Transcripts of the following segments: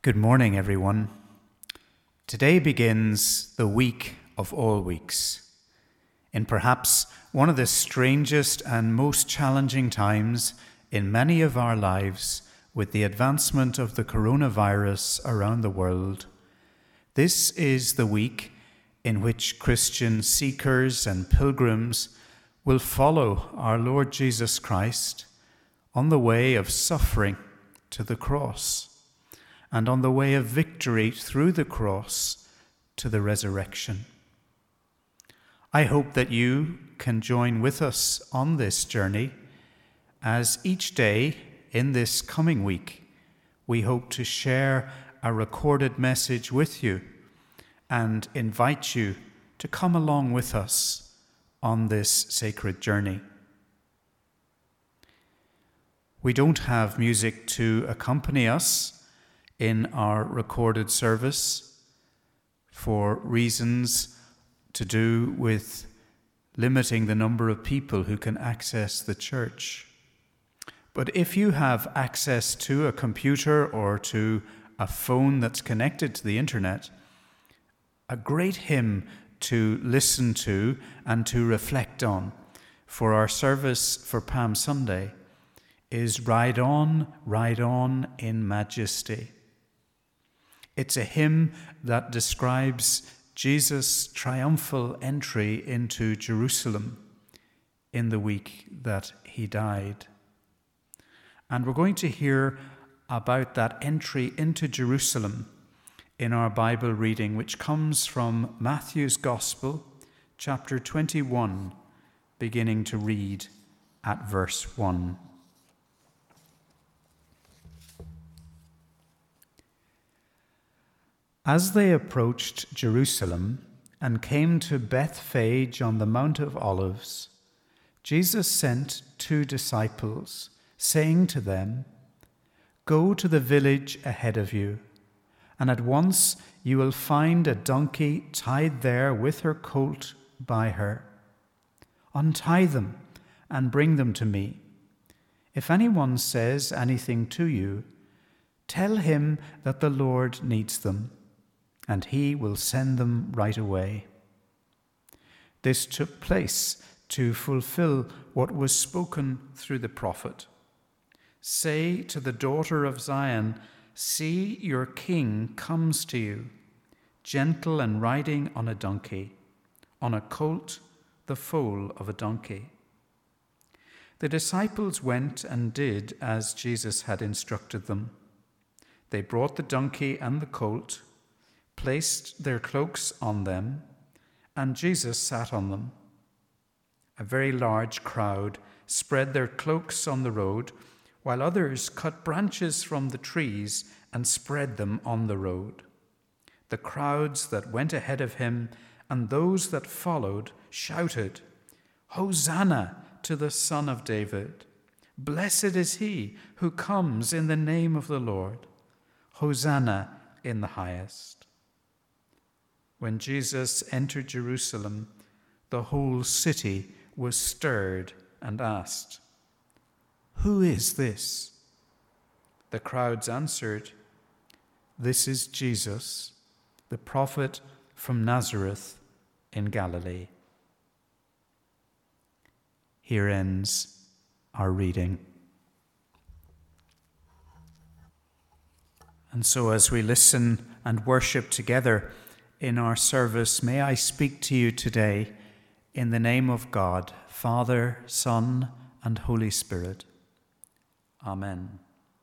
Good morning, everyone. Today begins the week of all weeks, in perhaps one of the strangest and most challenging times in many of our lives with the advancement of the coronavirus around the world. This is the week in which Christian seekers and pilgrims will follow our Lord Jesus Christ on the way of suffering to the cross, and on the way of victory through the cross to the resurrection. I hope that you can join with us on this journey, as each day in this coming week we hope to share a recorded message with you and invite you to come along with us on this sacred journey. We don't have music to accompany us in our recorded service for reasons to do with limiting the number of people who can access the church. But if you have access to a computer or to a phone that's connected to the internet, a great hymn to listen to and to reflect on for our service for Palm Sunday is Ride On in Majesty. It's a hymn that describes Jesus' triumphal entry into Jerusalem in the week that he died. And we're going to hear about that entry into Jerusalem in our Bible reading, which comes from Matthew's Gospel, chapter 21, beginning to read at verse 1. As they approached Jerusalem and came to Bethphage on the Mount of Olives, Jesus sent 2 disciples, saying to them, "Go to the village ahead of you, and at once you will find a donkey tied there with her colt by her. Untie them and bring them to me. If anyone says anything to you, tell him that the Lord needs them, and he will send them right away." This took place to fulfill what was spoken through the prophet. "Say to the daughter of Zion, see, your king comes to you, gentle and riding on a donkey, on a colt, the foal of a donkey." The disciples went and did as Jesus had instructed them. They brought the donkey and the colt, placed their cloaks on them, and Jesus sat on them. A very large crowd spread their cloaks on the road, while others cut branches from the trees and spread them on the road. The crowds that went ahead of him and those that followed shouted, "Hosanna to the Son of David! Blessed is he who comes in the name of the Lord! Hosanna in the highest!" When Jesus entered Jerusalem, the whole city was stirred and asked, "Who is this?" The crowds answered, "This is Jesus, the prophet from Nazareth in Galilee." Here ends our reading. And so as we listen and worship together in our service, may I speak to you today in the name of God, Father, Son, and Holy Spirit. Amen.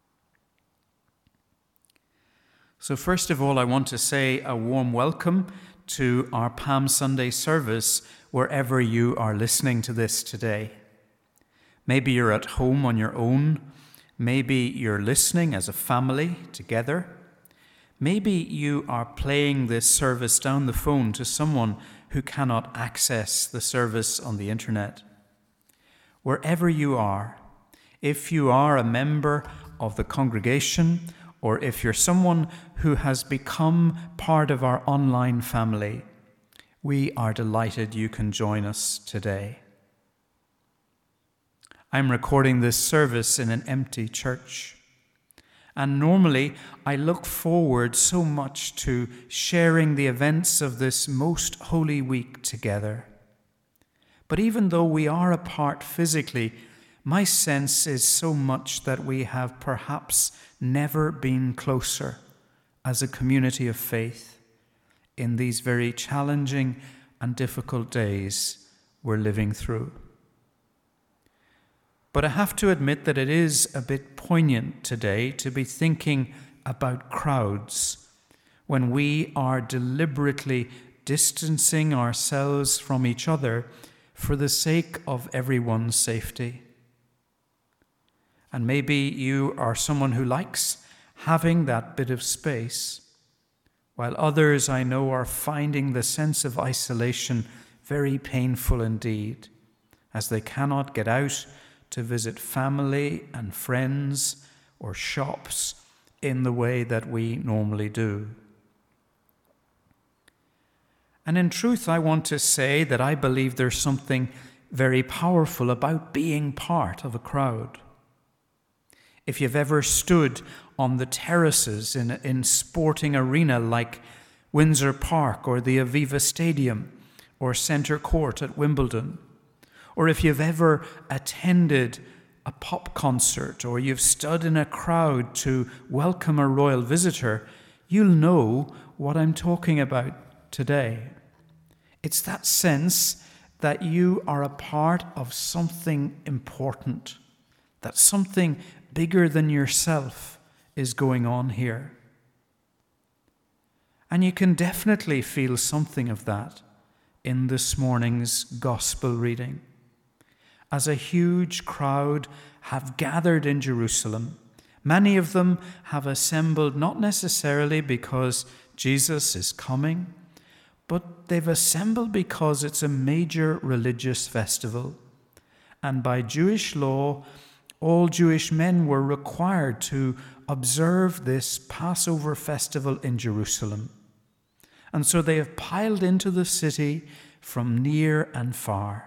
So first of all, I want to say a warm welcome to our Palm Sunday service wherever you are listening to this today. Maybe you're at home on your own. Maybe you're listening as a family together. Maybe you are playing this service down the phone to someone who cannot access the service on the internet. Wherever you are, if you are a member of the congregation, or if you're someone who has become part of our online family, we are delighted you can join us today. I'm recording this service in an empty church, And normally I look forward so much to sharing the events of this most holy week together. But even though we are apart physically, my sense is so much that we have perhaps never been closer as a community of faith in these very challenging and difficult days we're living through. But I have to admit that it is a bit poignant today to be thinking about crowds when we are deliberately distancing ourselves from each other for the sake of everyone's safety. And maybe you are someone who likes having that bit of space, while others I know are finding the sense of isolation very painful indeed, as they cannot get out to visit family and friends or shops in the way that we normally do. And in truth, I want to say that I believe there's something very powerful about being part of a crowd. If you've ever stood on the terraces in sporting arena like Windsor Park or the Aviva Stadium or Centre Court at Wimbledon, or if you've ever attended a pop concert or you've stood in a crowd to welcome a royal visitor, you'll know what I'm talking about today. It's that sense that you are a part of something important, that something bigger than yourself is going on here. And you can definitely feel something of that in this morning's gospel reading. As a huge crowd have gathered in Jerusalem, many of them have assembled not necessarily because Jesus is coming, but they've assembled because it's a major religious festival. And by Jewish law, all Jewish men were required to observe this Passover festival in Jerusalem. And so they have piled into the city from near and far.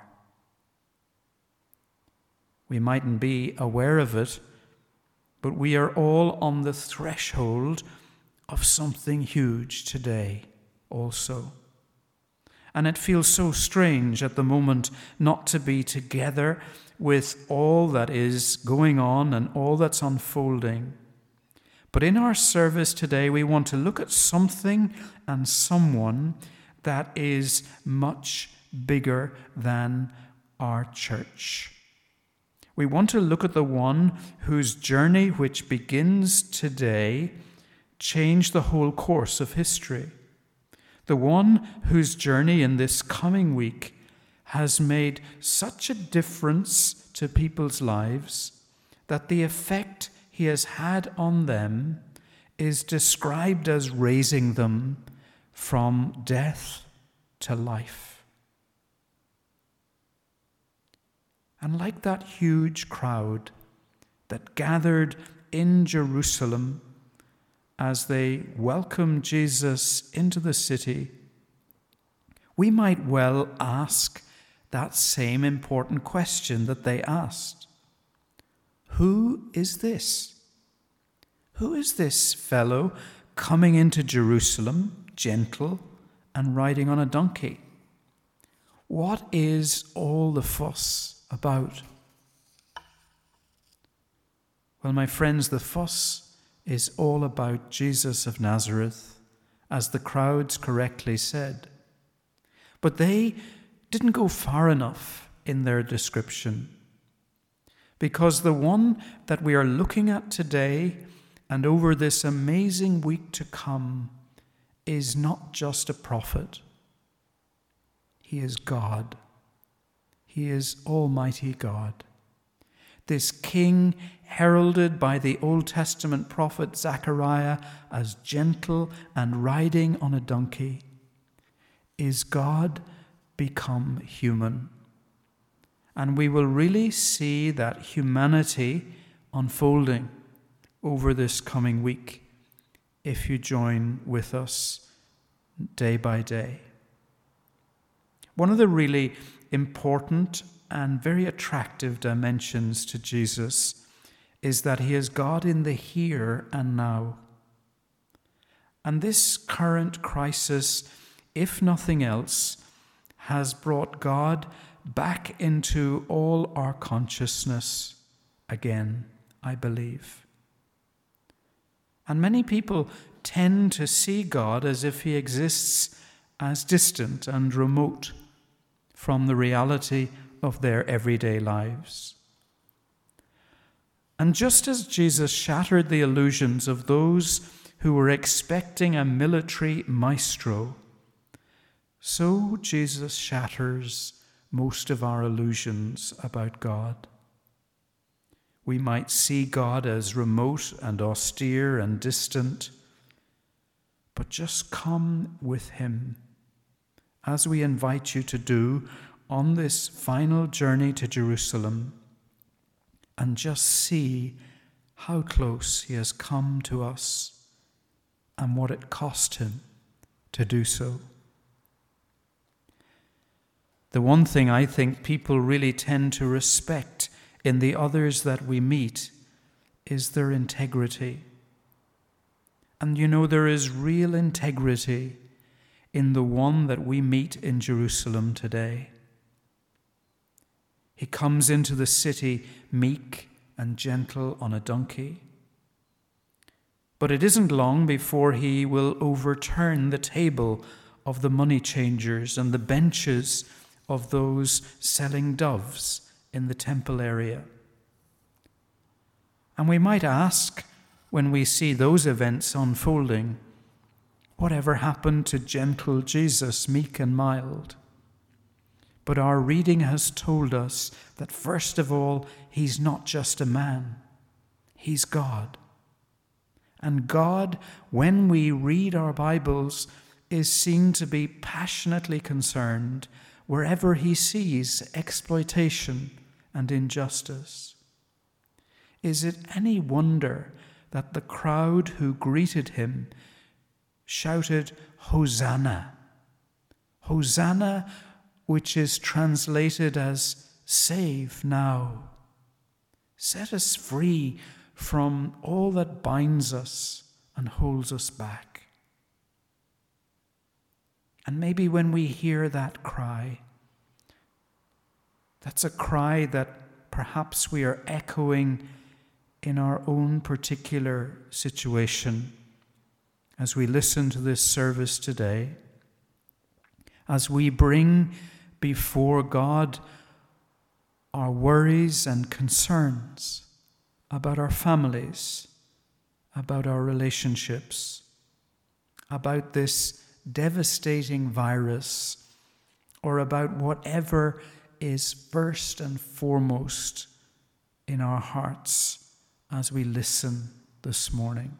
We mightn't be aware of it, but we are all on the threshold of something huge today also. And it feels so strange at the moment not to be together with all that is going on and all that's unfolding. But in our service today, we want to look at something and someone that is much bigger than our church. We want to look at the one whose journey, which begins today, changed the whole course of history. The one whose journey in this coming week has made such a difference to people's lives that the effect he has had on them is described as raising them from death to life. And like that huge crowd that gathered in Jerusalem as they welcomed Jesus into the city, we might well ask that same important question that they asked. Who is this? Who is this fellow coming into Jerusalem, gentle and riding on a donkey? What is all the fuss about? Well, my friends, the fuss is all about Jesus of Nazareth, as the crowds correctly said. But they didn't go far enough in their description, because the one that we are looking at today and over this amazing week to come is not just a prophet. He is God. He is Almighty God. This king, heralded by the Old Testament prophet Zechariah as gentle and riding on a donkey, is God become human. And we will really see that humanity unfolding over this coming week if you join with us day by day. One of the really important and very attractive dimensions to Jesus is that he is God in the here and now. And this current crisis, if nothing else, has brought God back into all our consciousness again, I believe. And many people tend to see God as if he exists as distant and remote from the reality of their everyday lives. And just as Jesus shattered the illusions of those who were expecting a military maestro, so Jesus shatters most of our illusions about God. We might see God as remote and austere and distant, but just come with him, as we invite you to do on this final journey to Jerusalem, and just see how close he has come to us and what it cost him to do so. The one thing I think people really tend to respect in the others that we meet is their integrity. And you know, there is real integrity in the one that we meet in Jerusalem today. He comes into the city meek and gentle on a donkey. But it isn't long before he will overturn the table of the money changers and the benches of those selling doves in the temple area. And we might ask, when we see those events unfolding, whatever happened to gentle Jesus, meek and mild? But our reading has told us that first of all, he's not just a man, he's God. And God, when we read our Bibles, is seen to be passionately concerned wherever he sees exploitation and injustice. Is it any wonder that the crowd who greeted him shouted, "Hosanna"? Hosanna, which is translated as "save now." Set us free from all that binds us and holds us back. And maybe when we hear that cry, that's a cry that perhaps we are echoing in our own particular situation as we listen to this service today, as we bring before God our worries and concerns about our families, about our relationships, about this devastating virus, or about whatever is first and foremost in our hearts as we listen this morning.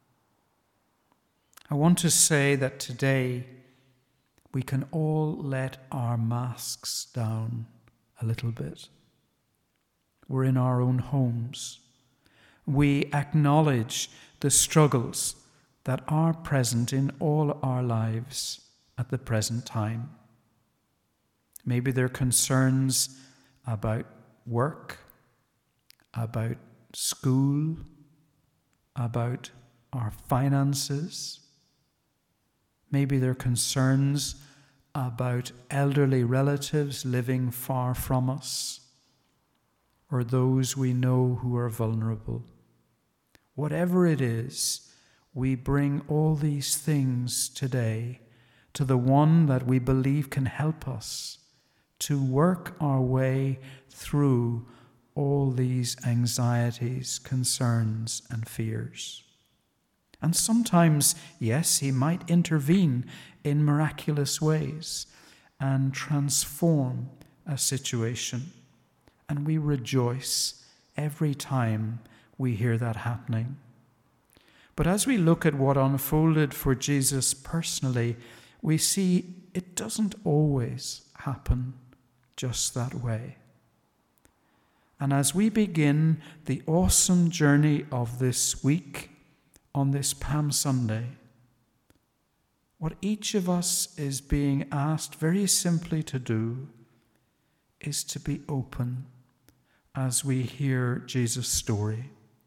I want to say that today we can all let our masks down a little bit. We're in our own homes. We acknowledge the struggles that are present in all our lives at the present time. Maybe they're concerns about work, about school, about our finances. Maybe they're concerns about elderly relatives living far from us, or those we know who are vulnerable. Whatever it is, we bring all these things today to the one that we believe can help us to work our way through all these anxieties, concerns, and fears. And sometimes, yes, he might intervene in miraculous ways and transform a situation. And we rejoice every time we hear that happening. But as we look at what unfolded for Jesus personally, we see it doesn't always happen just that way. And as we begin the awesome journey of this week on this Palm Sunday, what each of us is being asked very simply to do is to be open as we hear Jesus' story,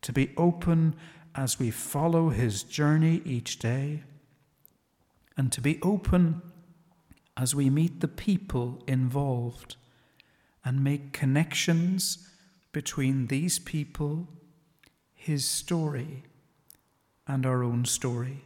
to be open as we follow his journey each day, and to be open as we meet the people involved and make connections between these people, his story, and our own story.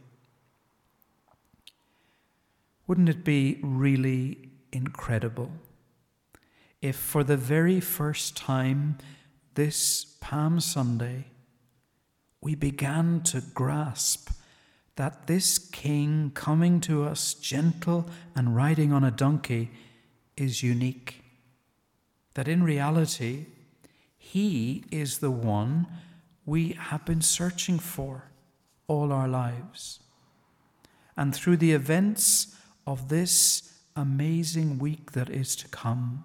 Wouldn't it be really incredible if for the very first time this Palm Sunday we began to grasp that this King coming to us gentle and riding on a donkey is unique, that in reality he is the one we have been searching for all our lives. And through the events of this amazing week that is to come,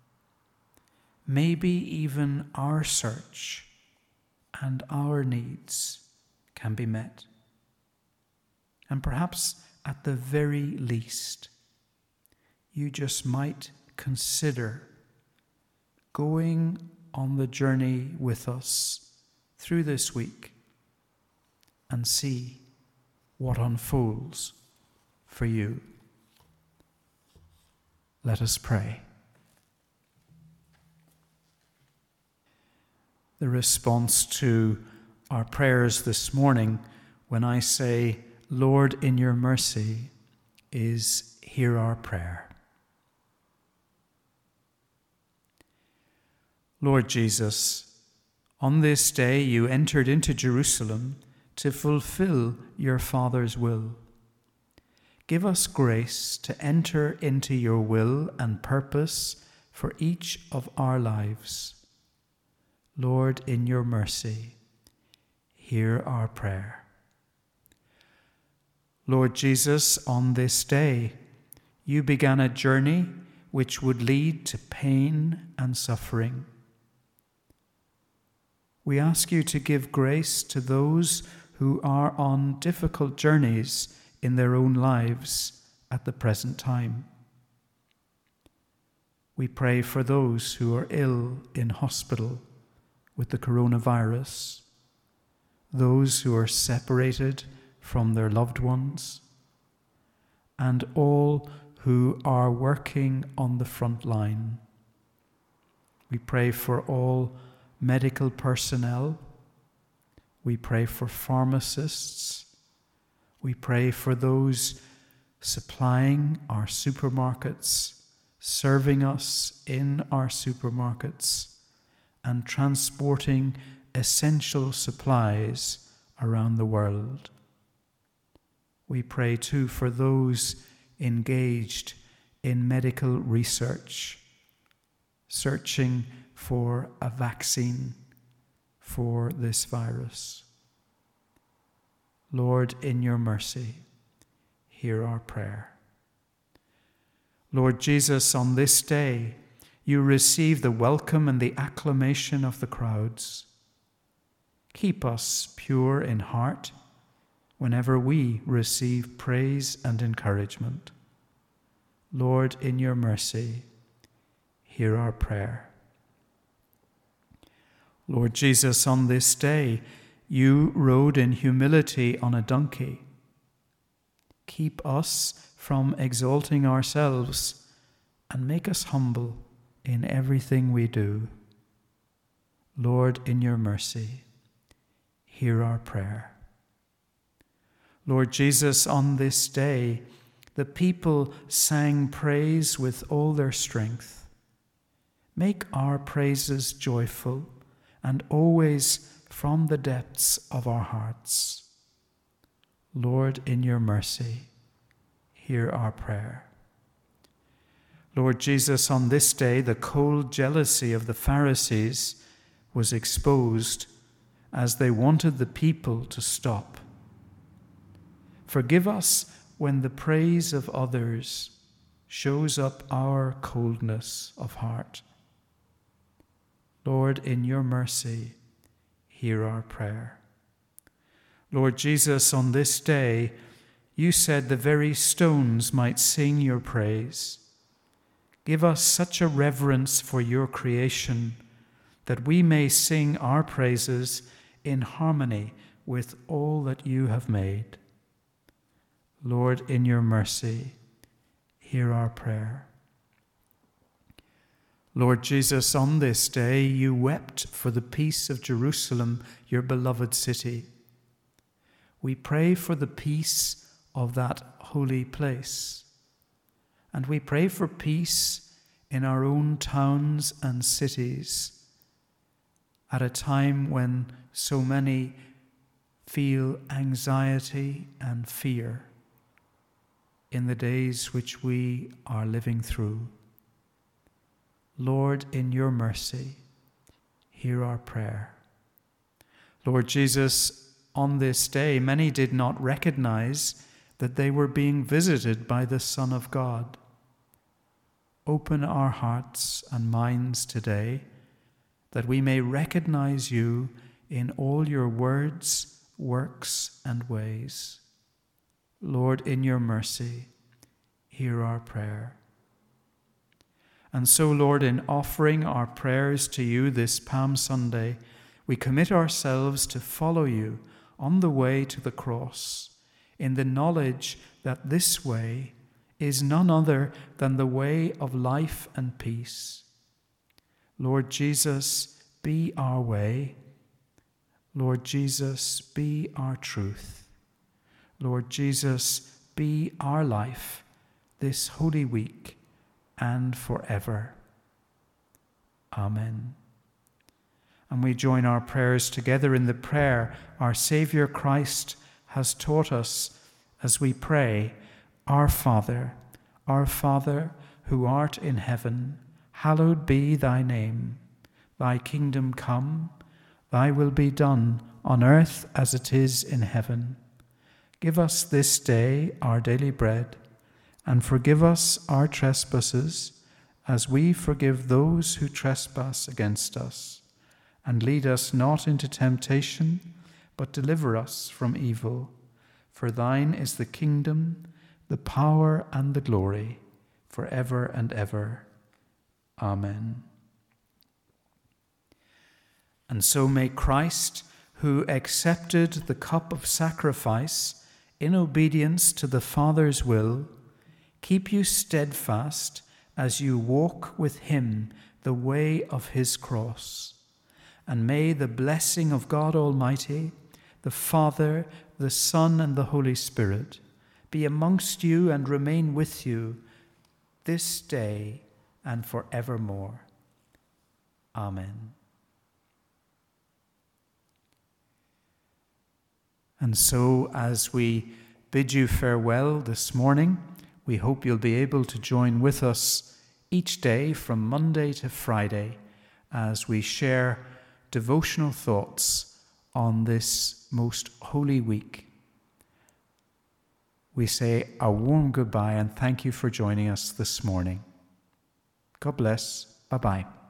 maybe even our search and our needs can be met. And perhaps at the very least, you just might consider going on the journey with us through this week and see what unfolds for you. Let us pray. The response to our prayers this morning when I say, Lord, in your mercy, is hear our prayer. Lord Jesus, on this day you entered into Jerusalem to fulfill your Father's will. Give us grace to enter into your will and purpose for each of our lives. Lord, in your mercy, hear our prayer. Lord Jesus, on this day, you began a journey which would lead to pain and suffering. We ask you to give grace to those who are on difficult journeys in their own lives at the present time. We pray for those who are ill in hospital with the coronavirus, those who are separated from their loved ones, and all who are working on the front line. We pray for all medical personnel. We pray for pharmacists. We pray for those supplying our supermarkets, serving us in our supermarkets, and transporting essential supplies around the world. We pray too for those engaged in medical research, searching for a vaccine for this virus. Lord, in your mercy, hear our prayer. Lord Jesus, on this day, you receive the welcome and the acclamation of the crowds. Keep us pure in heart whenever we receive praise and encouragement. Lord, in your mercy, hear our prayer. Lord Jesus, on this day, you rode in humility on a donkey. Keep us from exalting ourselves and make us humble in everything we do. Lord, in your mercy, hear our prayer. Lord Jesus, on this day, the people sang praise with all their strength. Make our praises joyful and always from the depths of our hearts. Lord, in your mercy, hear our prayer. Lord Jesus, on this day, the cold jealousy of the Pharisees was exposed as they wanted the people to stop. Forgive us when the praise of others shows up our coldness of heart. Lord, in your mercy, hear our prayer. Lord Jesus, on this day, you said the very stones might sing your praise. Give us such a reverence for your creation that we may sing our praises in harmony with all that you have made. Lord, in your mercy, hear our prayer. Lord Jesus, on this day you wept for the peace of Jerusalem, your beloved city. We pray for the peace of that holy place. And we pray for peace in our own towns and cities at a time when so many feel anxiety and fear in the days which we are living through. Lord, in your mercy, hear our prayer. Lord Jesus, on this day, many did not recognize that they were being visited by the Son of God. Open our hearts and minds today that we may recognize you in all your words, works, and ways. Lord, in your mercy, hear our prayer. And so, Lord, in offering our prayers to you this Palm Sunday, we commit ourselves to follow you on the way to the cross, in the knowledge that this way is none other than the way of life and peace. Lord Jesus, be our way. Lord Jesus, be our truth. Lord Jesus, be our life this Holy Week and forever. Amen. And we join our prayers together in the prayer our Saviour Christ has taught us as we pray, Our Father, who art in heaven, hallowed be thy name. Thy kingdom come, thy will be done on earth as it is in heaven. Give us this day our daily bread, and forgive us our trespasses, as we forgive those who trespass against us. And lead us not into temptation, but deliver us from evil. For thine is the kingdom, the power, and the glory, forever and ever. Amen. And so may Christ, who accepted the cup of sacrifice in obedience to the Father's will, keep you steadfast as you walk with him the way of his cross. And may the blessing of God Almighty, the Father, the Son, and the Holy Spirit be amongst you and remain with you this day and forevermore. Amen. And so, as we bid you farewell this morning, we hope you'll be able to join with us each day from Monday to Friday as we share devotional thoughts on this most holy week. We say a warm goodbye and thank you for joining us this morning. God bless. Bye-bye.